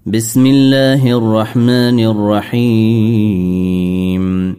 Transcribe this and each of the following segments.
بسم الله الرحمن الرحيم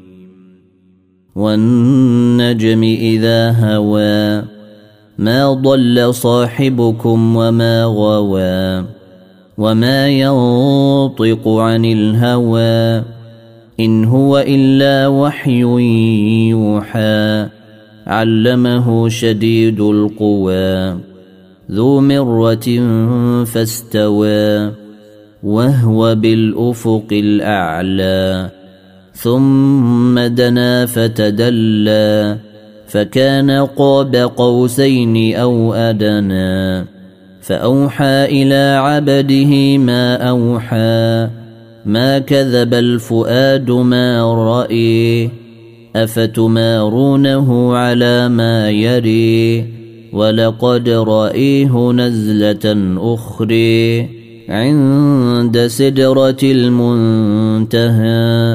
والنجم إذا هوى ما ضل صاحبكم وما غوى وما ينطق عن الهوى إن هو إلا وحي يوحى علمه شديد القوى ذو مرة فاستوى وهو بالأفق الأعلى ثم دنا فتدلى فكان قاب قوسين أو أدنى فأوحى إلى عبده ما أوحى ما كذب الفؤاد ما رأي أفتمارونه على ما يري ولقد رأيه نزلة أخرى عند سدرة المنتهى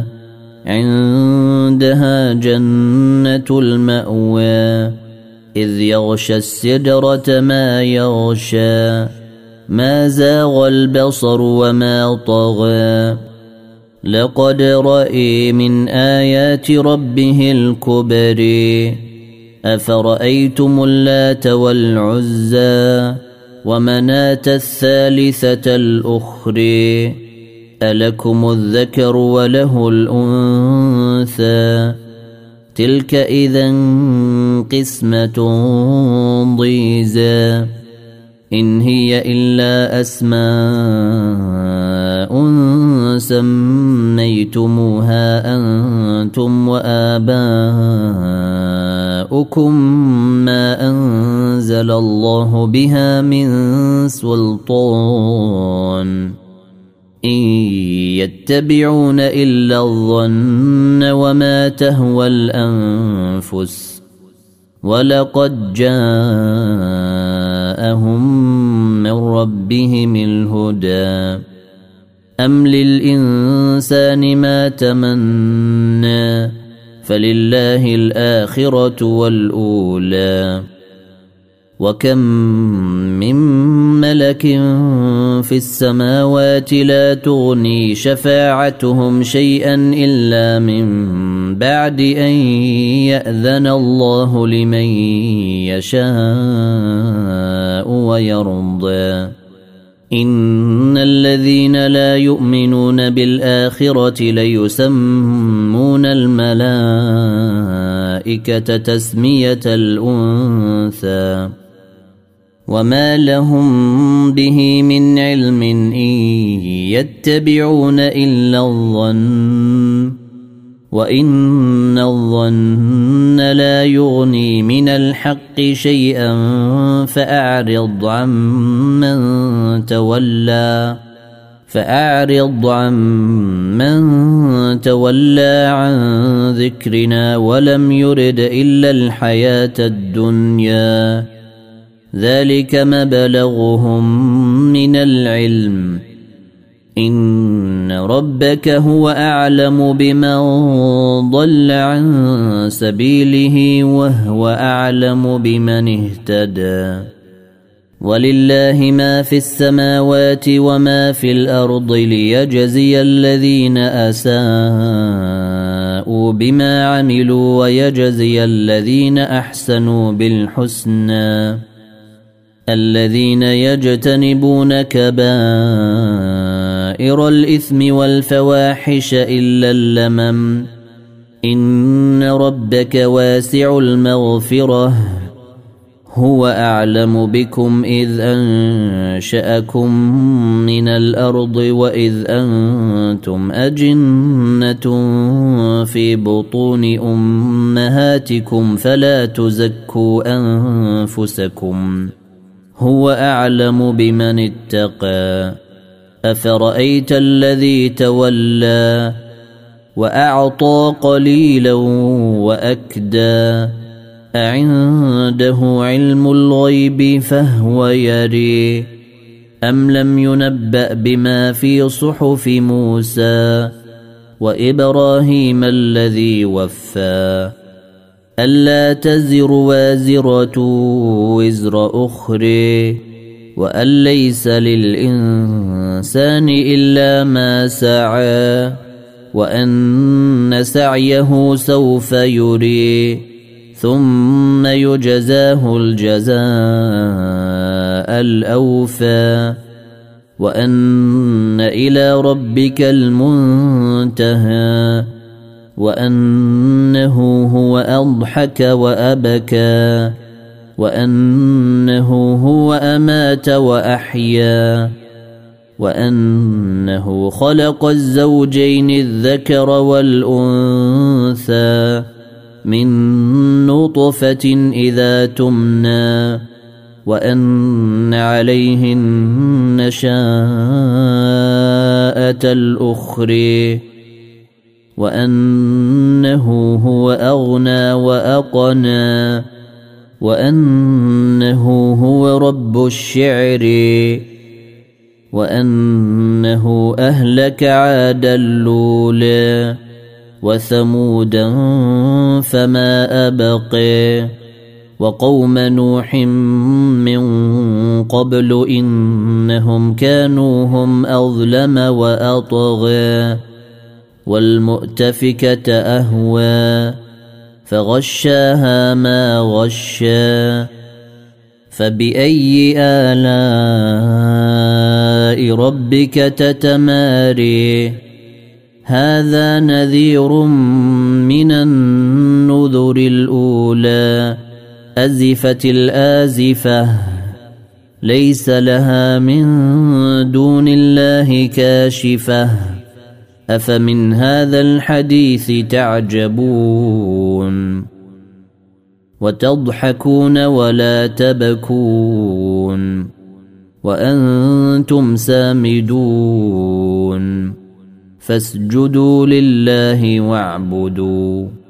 عندها جنة المأوى إذ يغشى السدرة ما يغشى ما زاغ البصر وما طغى لقد رأى من آيات ربه الكبر أفرأيتم اللات والعزى ومناة الثالثة الأخرى ألكم الذكر وله الأنثى تلك إذا قسمة ضيزى إن هي إلا أسماء سميتموها أنتم وآباؤكم ما أنزل الله بها من سلطان إن يتبعون إلا الظن وما تهوى الأنفس ولقد جاءهم من ربهم الهدى أم للإنسان ما تمنى فلله الآخرة والأولى وكم من ملك في السماوات لا تغني شفاعتهم شيئا إلا من بعد أن يأذن الله لمن يشاء ويرضى إن الذين لا يؤمنون بالآخرة ليسمون الملائكة تسمية الأنثى وما لهم به من علم إن يتبعون إلا الظن وإن الظن لا يغني من الحق شيئا فأعرض عمن تولى عن ذكرنا ولم يرد إلا الحياة الدنيا ذلك مبلغهم من العلم إن ربك هو أعلم بمن ضل عن سبيله وهو أعلم بمن اهتدى ولله ما في السماوات وما في الأرض ليجزي الذين أساءوا بما عملوا ويجزي الذين أحسنوا بالحسنى الذين يجتنبون كبائر الإثم والفواحش إلا اللمم إن ربك واسع المغفرة هو أعلم بكم إذ أنشأكم من الأرض وإذ أنتم أجنة في بطون أمهاتكم فلا تزكوا أنفسكم هو أعلم بمن اتقى أفرأيت الذي تولى وأعطى قليلا وأكدى أعنده علم الغيب فهو يري أم لم ينبأ بما في صحف موسى وإبراهيم الذي وفى ألا تزر وازرة وزر أخرى وأن ليس للإنسان إلا ما سعى وأن سعيه سوف يري ثم يجزاه الجزاء الأوفى وأن إلى ربك المنتهى وأنه هو أضحك وأبكى وأنه هو أمات وأحيا وأنه خلق الزوجين الذكر والأنثى من نطفة إذا تمنى وأن عليه النشاءة الأخرى وأنه هو أغنى وأقنى وأنه هو رب الشعر وأنه أهلك عادا الأولى وثمودا فما أبقى وقوم نوح من قبل إنهم كانوا هم أظلم وأطغى والمؤتفكة أهوى فغشاها ما غشى فبأي آلاء ربك تتماري هذا نذير من النذر الأولى أزفت الآزفة ليس لها من دون الله كاشفة أفمن هذا الحديث تعجبون وتضحكون ولا تبكون وأنتم سامدون فاسجدوا لله واعبدوا